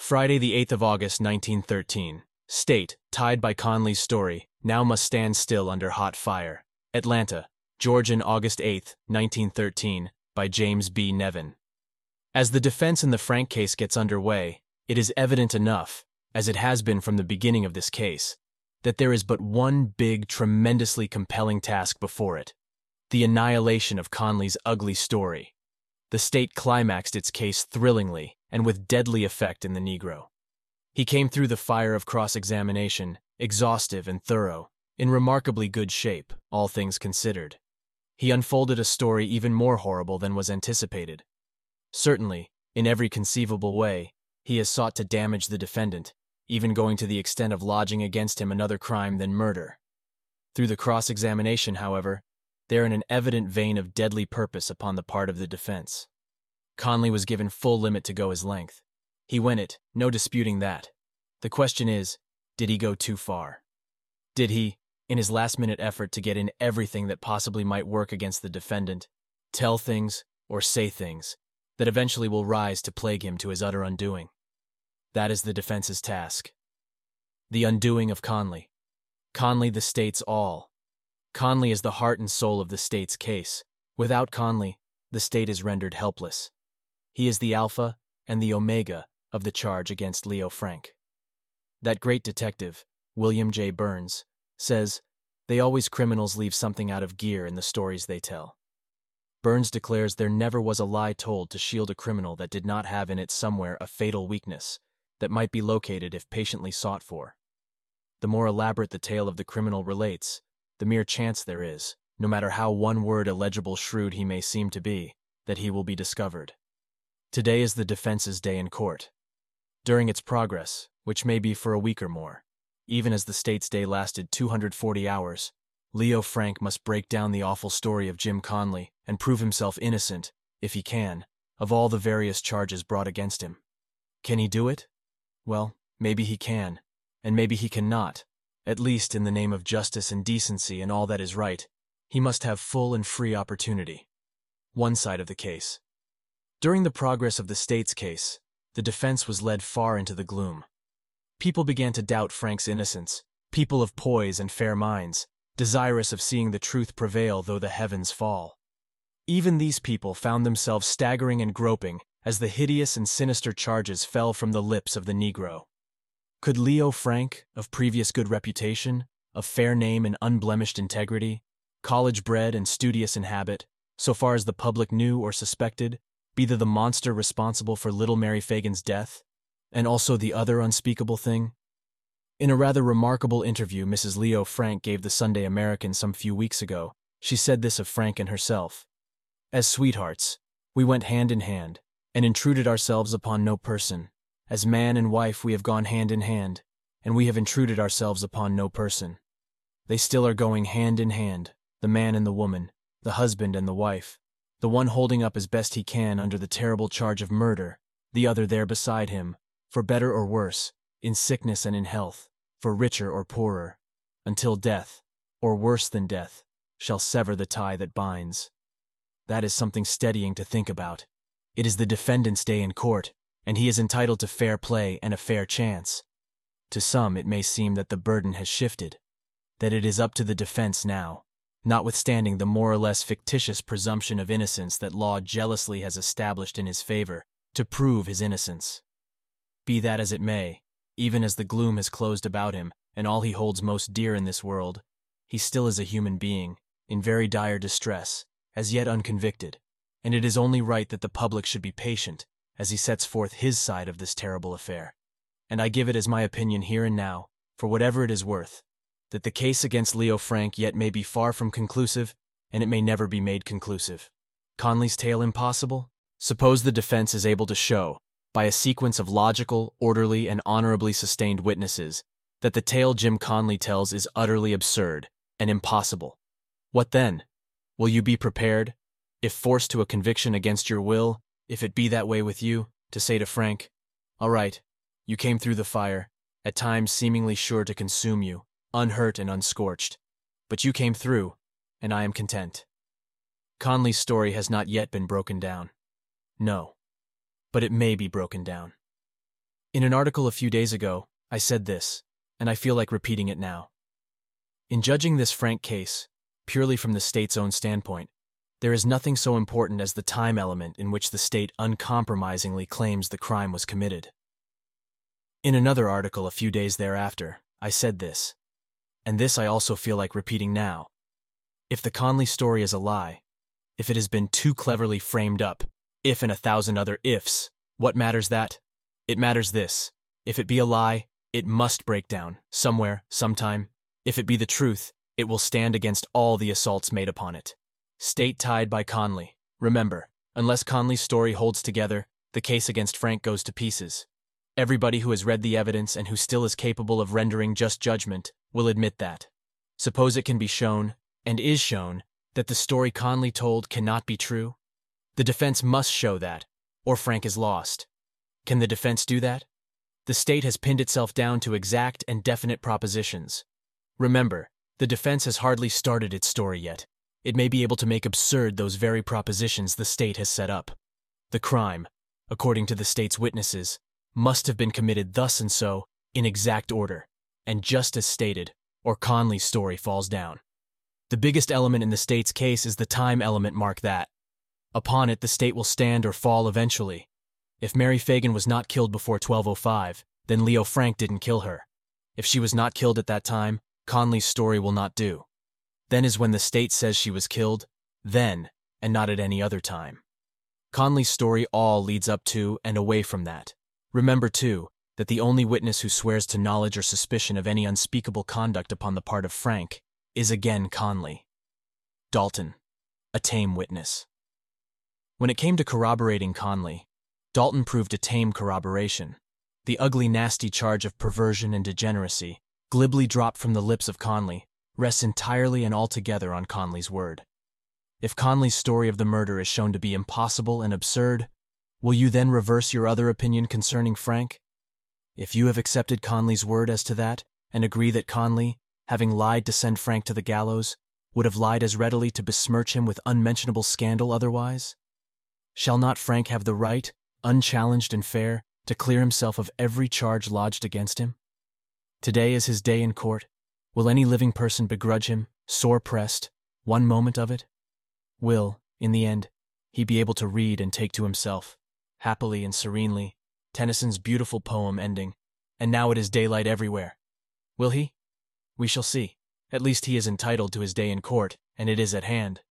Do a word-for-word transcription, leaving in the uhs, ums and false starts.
Friday the eighth of August nineteen thirteen. State, tied by Conley's story, now must stand still under hot fire. Atlanta, Georgia, August eighth, nineteen thirteen, by James B. Nevin. As the defense in the Frank case gets underway, it is evident enough, as it has been from the beginning of this case, that there is but one big, tremendously compelling task before it: the annihilation of Conley's ugly story. The state climaxed its case thrillingly and with deadly effect in the Negro. He came through the fire of cross-examination, exhaustive and thorough, in remarkably good shape, all things considered. He unfolded a story even more horrible than was anticipated. Certainly, in every conceivable way, he has sought to damage the defendant, even going to the extent of lodging against him another crime than murder. Through the cross-examination, however, there in an evident vein of deadly purpose upon the part of the defense. Conley was given full limit to go his length. He went it, no disputing that. The question is, did he go too far? Did he, in his last-minute effort to get in everything that possibly might work against the defendant, tell things or say things that eventually will rise to plague him to his utter undoing? That is the defense's task. The undoing of Conley. Conley the state's all. Conley is the heart and soul of the state's case. Without Conley, the state is rendered helpless. He is the alpha and the omega of the charge against Leo Frank. That great detective, William J. Burns, says, "They always criminals leave something out of gear in the stories they tell." Burns declares there never was a lie told to shield a criminal that did not have in it somewhere a fatal weakness that might be located if patiently sought for. The more elaborate the tale of the criminal relates, the mere chance there is, no matter how one-word illegible shrewd he may seem to be, that he will be discovered. Today is the defense's day in court. During its progress, which may be for a week or more, even as the state's day lasted two hundred forty hours, Leo Frank must break down the awful story of Jim Conley and prove himself innocent, if he can, of all the various charges brought against him. Can he do it? Well, maybe he can, and maybe he cannot. At least, in the name of justice and decency and all that is right, he must have full and free opportunity. One side of the case. During the progress of the state's case, the defense was led far into the gloom. People began to doubt Frank's innocence, people of poise and fair minds, desirous of seeing the truth prevail though the heavens fall. Even these people found themselves staggering and groping as the hideous and sinister charges fell from the lips of the Negro. Could Leo Frank, of previous good reputation, of fair name and unblemished integrity, college-bred and studious in habit, so far as the public knew or suspected, be the, the monster responsible for little Mary Fagan's death, and also the other unspeakable thing? In a rather remarkable interview Missus Leo Frank gave the Sunday American some few weeks ago, she said this of Frank and herself: "As sweethearts, we went hand in hand, and intruded ourselves upon no person. As man and wife we have gone hand in hand, and we have intruded ourselves upon no person. They still are going hand in hand, the man and the woman, the husband and the wife, the one holding up as best he can under the terrible charge of murder, the other there beside him, for better or worse, in sickness and in health, for richer or poorer, until death, or worse than death, shall sever the tie that binds." That is something steadying to think about. It is the defendant's day in court, and he is entitled to fair play and a fair chance. To some it may seem that the burden has shifted, that it is up to the defense now, notwithstanding the more or less fictitious presumption of innocence that law jealously has established in his favor, to prove his innocence. Be that as it may, even as the gloom has closed about him and all he holds most dear in this world, he still is a human being, in very dire distress, as yet unconvicted, and it is only right that the public should be patient as he sets forth his side of this terrible affair. And I give it as my opinion here and now, for whatever it is worth, that the case against Leo Frank yet may be far from conclusive, and it may never be made conclusive. Conley's tale impossible? Suppose the defense is able to show, by a sequence of logical, orderly, and honorably sustained witnesses, that the tale Jim Conley tells is utterly absurd and impossible. What then? Will you be prepared, if forced to a conviction against your will, if it be that way with you, to say to Frank, "All right, you came through the fire, at times seemingly sure to consume you, unhurt and unscorched, but you came through, and I am content"? Conley's story has not yet been broken down. No, but it may be broken down. In an article a few days ago, I said this, and I feel like repeating it now. In judging this Frank case, purely from the state's own standpoint, there is nothing so important as the time element in which the state uncompromisingly claims the crime was committed. In another article a few days thereafter, I said this, and this I also feel like repeating now. If the Conley story is a lie, if it has been too cleverly framed up, if and a thousand other ifs, what matters that? It matters this. If it be a lie, it must break down, somewhere, sometime. If it be the truth, it will stand against all the assaults made upon it. State tied by Conley. Remember, unless Conley's story holds together, the case against Frank goes to pieces. Everybody who has read the evidence and who still is capable of rendering just judgment will admit that. Suppose it can be shown, and is shown, that the story Conley told cannot be true? The defense must show that, or Frank is lost. Can the defense do that? The state has pinned itself down to exact and definite propositions. Remember, the defense has hardly started its story yet. It may be able to make absurd those very propositions the state has set up. The crime, according to the state's witnesses, must have been committed thus and so, in exact order, and just as stated, or Conley's story falls down. The biggest element in the state's case is the time element, mark that. Upon it the state will stand or fall eventually. If Mary Fagan was not killed before twelve oh five, then Leo Frank didn't kill her. If she was not killed at that time, Conley's story will not do. Then is when the state says she was killed, then, and not at any other time. Conley's story all leads up to and away from that. Remember, too, that the only witness who swears to knowledge or suspicion of any unspeakable conduct upon the part of Frank is again Conley. Dalton, a tame witness. When it came to corroborating Conley, Dalton proved a tame corroboration. The ugly, nasty charge of perversion and degeneracy, glibly dropped from the lips of Conley, rests entirely and altogether on Conley's word. If Conley's story of the murder is shown to be impossible and absurd, will you then reverse your other opinion concerning Frank? If you have accepted Conley's word as to that, and agree that Conley, having lied to send Frank to the gallows, would have lied as readily to besmirch him with unmentionable scandal otherwise? Shall not Frank have the right, unchallenged and fair, to clear himself of every charge lodged against him? Today is his day in court. Will any living person begrudge him, sore pressed, one moment of it? Will, in the end, he be able to read and take to himself, happily and serenely, Tennyson's beautiful poem ending, "And now it is daylight everywhere"? Will he? We shall see. At least he is entitled to his day in court, and it is at hand.